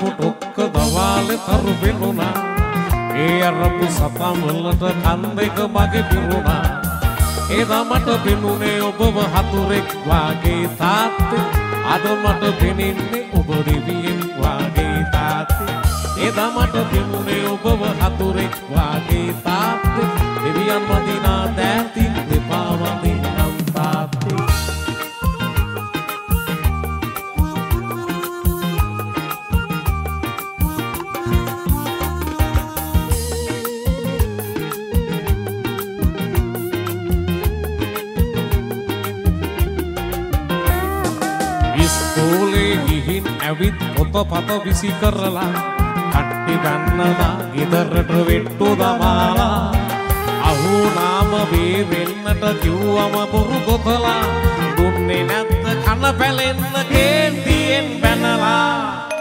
පුටොක්ක දවාලේ තරු පෙනුණා ඒ අරපු සතම් වලට කන් දෙක මගේ පිරුණා එදා මට පෙනුනේ ඔබව හතුරෙක් වාගේ තාත්තේ අද මට පෙනෙන්නේ ඔබ දෙවියෙක් වාගේ තාත්තේ එදා මට පෙනුනේ ඔබව හතුරෙක් වාගේ තාත්තේ දෙවියන් වඳිනා දෑතින් දෙපා වඳින්නම් තාත්තේ ඉස්කෝලේ ගිහින් ඇවිත් පොතපත විසි කරලා කට්ටි ගන්නලා ගෙදරට වෙට්ටු දමාලා අහුනාම බේරෙන්නට කිව්වම බොරු ගොතලා දුන්නේ නැත්ත කන පැලෙන්න කේන්තියෙන් බැනලා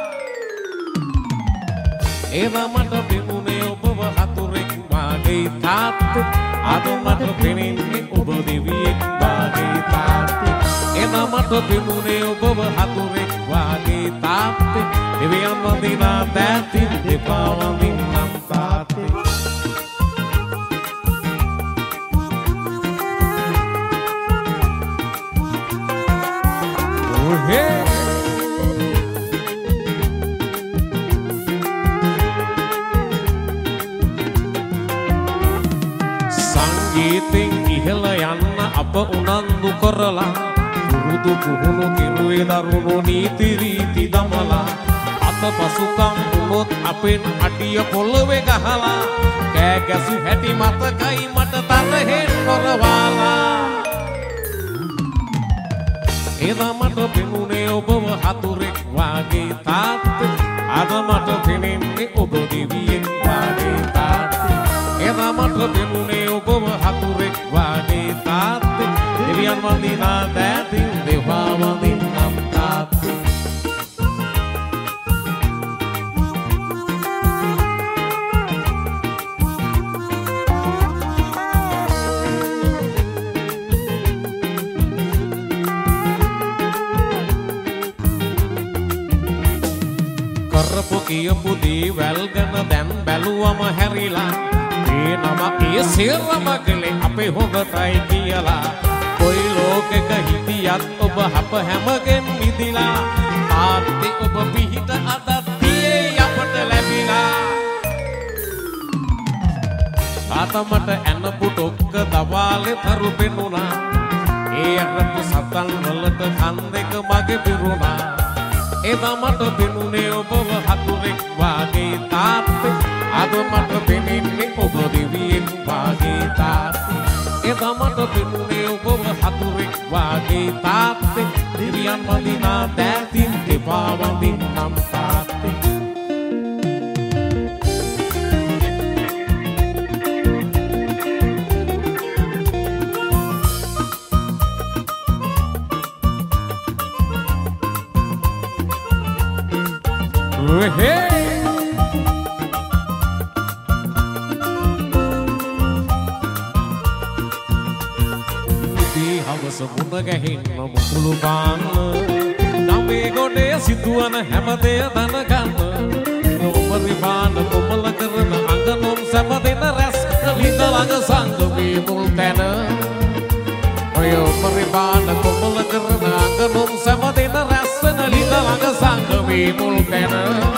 එදා මට පෙනුනේ ඔබව හතුරෙක් වාගේ තාත්තේ අද මට පෙනෙන්නේ ඔබ දෙවියෙක් වාගේ තාත්තේ එදා මට පෙනුනේ ඔබව හතුරෙක් වාගේ තාත්තේ දෙවියන් වඳිනා දෑතින් දෙපා වඳින්නම් තාත්තේ සංගීතෙන් ඉහළ යන්න අප උනන්දු කරලා පුරුදු පුහුණු කෙරුවේ දරුණු නීති රීති දමලා අත පසුකම් වුණොත් අපෙන් අඩිය පොළවේ ගහලා කෑ ගැසු හැටි මතකයි මට තරහෙන් කරවාලා එදා මට පෙනුනේ ඔබව හතුරෙක් වාගේ තාත්තේ අද මට පෙනෙන්නේ ඔබ දෙවියෙක් වාගේ තාත්තේ එදා මට පෙනුනේ ඔබව හතුරෙක් වාගේ තාත්තේ දෙවියන් වඳිනා දෑතින් දෙපා වඳින්නම් තාත්තේ කරපු කියපු දේ වැල්ගෙන දැන් බැලුවම හැරිලා ඒ නම ඒ සියල්ලම කලේ අපේ හොඳටයි කියලා කොයි ලෝකෙක හිටියත් ඔබ අප හැමගෙන් මිදිලා තාත්තේ ඔබ පිහිට අදත් තියේ අපට ලැබිලා තාත්තමට ඇන පුටොක්ක දවාලේ තරු පෙනුණා ඒ අරපු සතන් වලට කන් දෙක මගේ පිරුණා එදා මට පෙනුනේ ඔබව හතුරෙක් වාගේ තාත්තේ අද මට පෙනෙන්නේ ඔබ දෙවියෙක් වාගේ තාත්තේ එදා මට පෙනුනේ ඔබව හතුරෙක් වාගේ තාත්තේ දෙවියන් වඳිනා දෑතින් දෙපා වඳින්නම් තාත්තේ හවස මුණ ගැහෙන්න මුකුළු පාන්න නම්බේ ගොඩේ සිදුවන හැමදේ දැනගන්න ඔබරි පාන කොමල කරන අඟනොම් සැපදෙන රැස් ලිඳ ළඟ සංගමේ මුල් තැන ඔය ඔබරි පාන කොමල කරන අඟනොම් සැපදෙන රැස් ලිඳ ළඟ සංගමේ මුල් තැන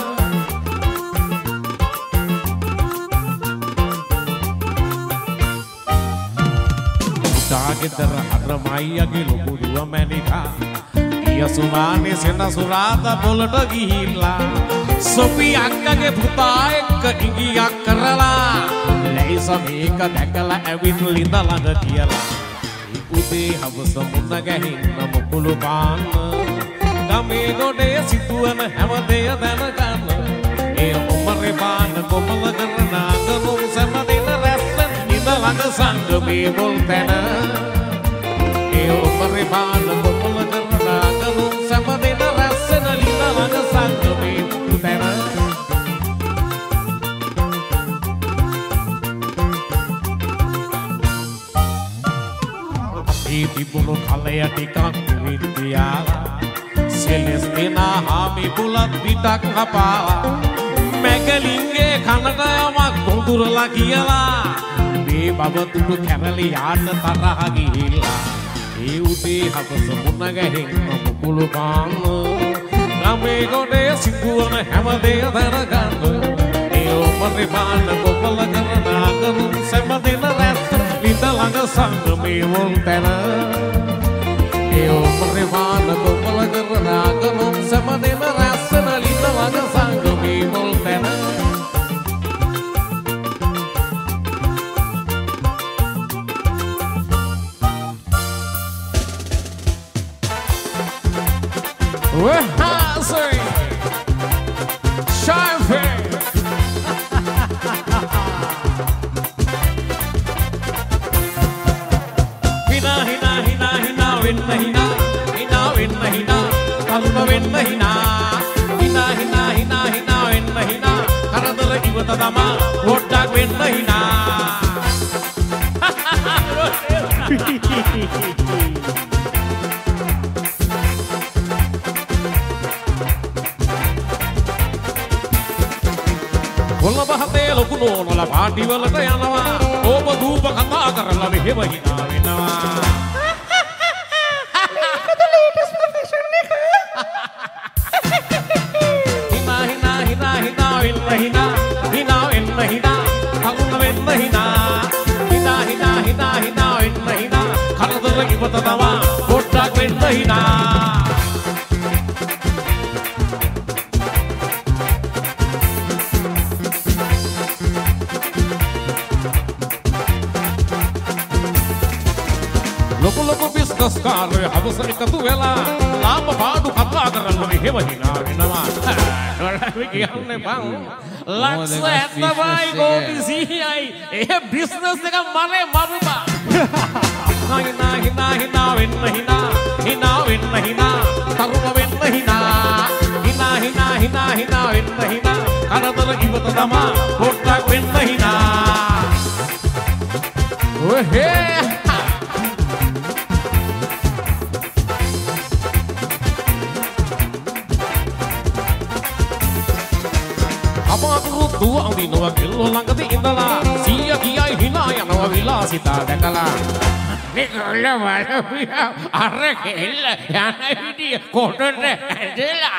ගෙදර අරමයියගේ ලොකු දුව මැනිකා ගියසුමානේ සෙනසුරාද පොළට ගිහිල්ලා සොපි අක්කගේ පුතා එක්ක ඉඟියක් කරලා ලැයිස මේක දැකලා ඇවිත් ලිඳ ළඟ කියලා උදේ හවස මුණ ගැහින්න මුකුළු පාන්න ගමේ ගොඩේ සිදුවන හැමදේ දැනගන්න ඒ උමරේ පාන කොමල කරන අඟනුම් සැමදෙන රැස්ස ලිඳ ළඟ සංගමේ මුල් තැන ඔබරේ පාන කොමල කරන අඟනුම් සැමදෙන රැස්ස ලිඳ ළඟ සංගමේ මුල් තැන තිබුණු කලය ටිකක් විද්‍යාලා සෙලස්තිනා හාමි බුලත් පිටක් හපාලා මැගලින්ගේ කනට යමක් ගොඳුරලා කියලා මේ බබතුඩු කැරලි යාට තරහ ගිහිල්ලා ඒ උදේ හවස මුණ ගැහෙන්න මුකුළු පාන්න ගමේ ගොඩේ සිදුවන හැමදේ දරගන්න ඒ ඔබේ පාන කොපල කරන අගනුම් සැමදෙන රැස් ලිඳ ළඟ සංගමේ වොල් තැන ඒ ඔබේ පාන කොපල කරන අගනුම් සැමදෙන රැස් ලිඳ ළඟ සංගමේ වොල් තැන We're Shine Hina hina hina hina winna hina hina winna hina kalma winna hina hina hina hina hina winna hina karadara iwata dama wottak winna hina Colombo හතේ ලොකු නෝනලා පාටි වලට යනවා ඕප දූප කතා කරලා මෙහෙම hina වෙනවා මේකද ලේටස්ට් ප්‍රොෆෙෂන් එක hina hina hina hina වෙන්න hina hina වෙන්න hina කකුල වෙන්න hina hina hina hina hina වෙන්න hina කරදර ඉවත තමා පොට්ටක් වෙන්න hina ලොකු බිස්නස් කාර්ය හවස එකතු වෙලා ලාභ පාඩු කතා කරලා මෙහෙම hina වෙනවා නෝනා කියන්නේ බං ලක්ෂ 70යි කෝටි 100යි ඒ බිස්නස් එක මරේ මරුබා hina hina hina වෙන්න hina hina වෙන්න hina තරුණ වෙන්න hina hina hina hina hina වෙන්න hina කරදර ඉවත තමා පොට්ටක් වෙන්න hina ඔහේ දුව අඳිනවා කෙල්ලෝ ළඟදී ඉඳලා සීය කියයි hina යනවා විලාසිතා දැකලා නිකල්ල වලවියා අර කෙල්ල යන විදිය කොටට ඇදලා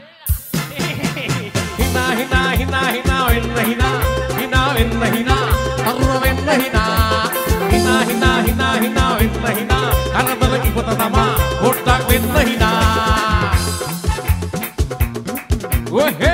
hina hina hina hina වෙන්න hina hina වෙන්න hina තරුණ වෙන්න hina hina hina hina hina වෙන්න hina කරදර ඉවත තමා පොට්ටක් වෙන්න hina ඔහේ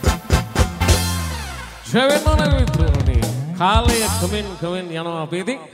කාලය කමෙන් යනවා අපි ඉතින්